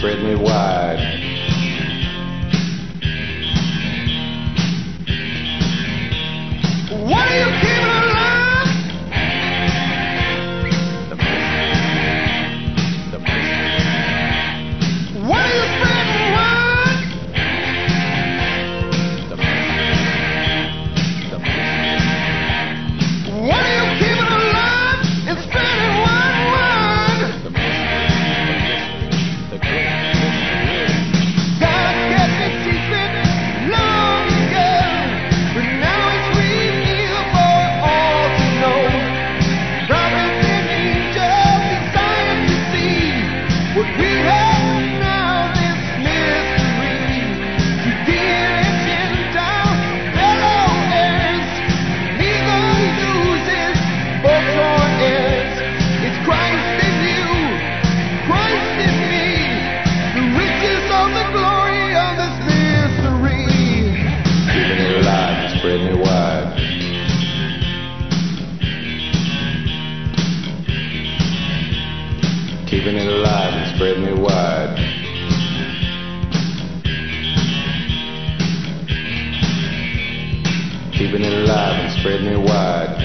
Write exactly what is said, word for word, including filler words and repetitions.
spread me wide. What are you keeping alive? The mystery. The mystery. What are you spreading wide? The mystery. The mystery. What are you keeping alive and spreading wide, wide? The mystery. The mystery. The great mystery. God kept me secret long ago, but now it's revealed for all to know. Prophets and angels desire to see what we have now, this mystery. To dear and Gentile fellow heirs, neither loses or joint heirs. It's Christ in you, Christ in me, the riches of the glory of this mystery. Keeping it alive and spreading it wide. Keeping it alive and spreading it wide. Keeping it alive and spreading it wide.